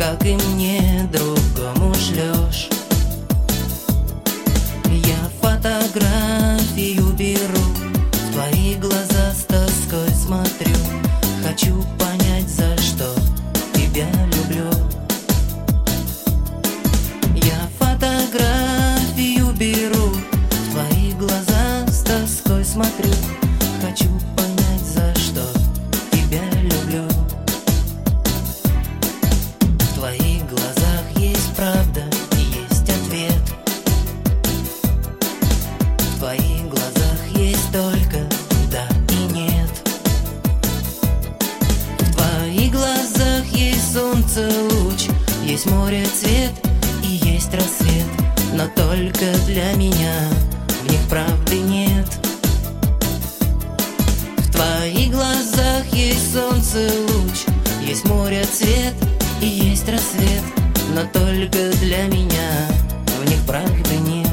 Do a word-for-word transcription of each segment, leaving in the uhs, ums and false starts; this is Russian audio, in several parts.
как и мне, другому шлешь. Я фотографию беру, в твои глаза с тоской смотрю. Хочу понять, за что тебя люблю. Я фотографию беру, в твои глаза с тоской смотрю. Хочу понять, за что тебя люблю. В твоих глазах есть правда и есть ответ. В твоих глазах есть только да и нет. В твоих глазах есть солнце луч, есть море цвет и есть рассвет. Но только для меня в них правды нет. В твоих глазах есть солнце луч, есть море цвет и есть рассвет. Но только для меня в них правды нет.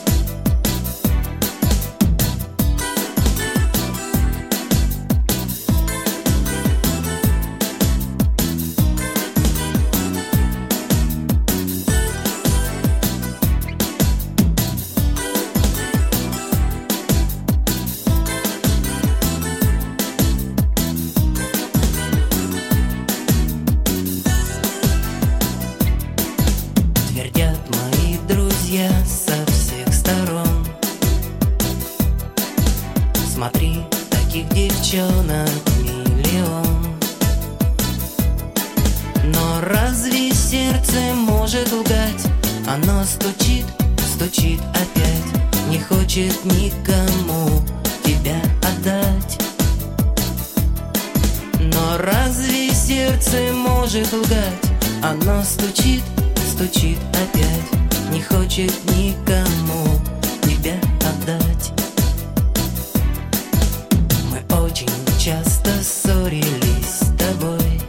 Твердят мои друзья со всех сторон: смотри, таких девчонок миллион. Но разве сердце может лгать? Оно стучит, стучит опять, не хочет никому тебя отдать. Но разве сердце может лгать? Оно стучит, стучит опять, не хочет никому тебя отдать. Мы очень часто ссорились с тобой,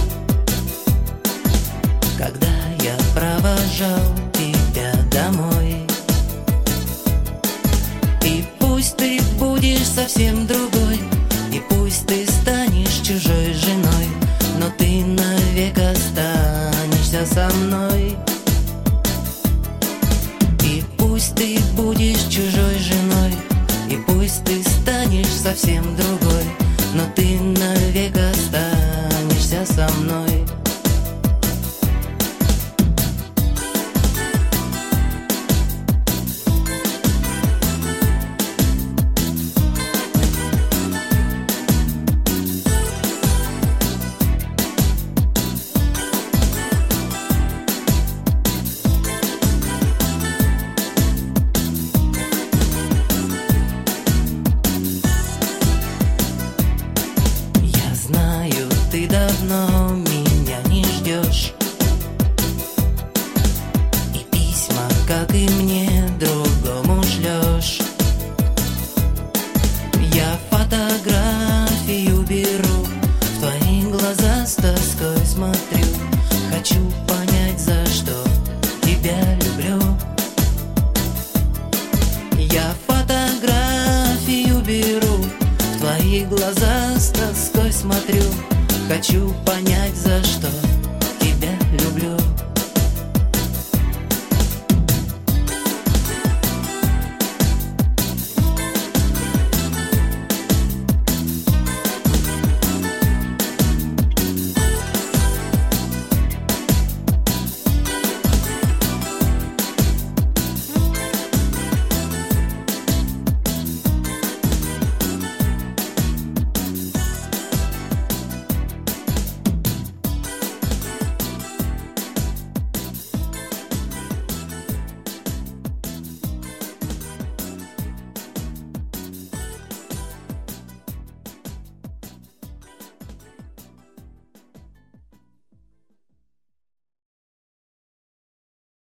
когда я провожал тебя домой. И пусть ты будешь совсем другой, и пусть ты станешь чужой женой, но ты навек останешься со мной. И пусть ты будешь чужой женой, и пусть ты станешь совсем другой, но ты навек останешься со мной. Ты давно меня не ждешь, и письма, как и мне, другому шлешь. Я фотографию беру, в твои глаза с тоской смотрю. Хочу понять, за что тебя люблю. Я фотографию беру, в твои глаза с тоской смотрю. Хочу понять, за что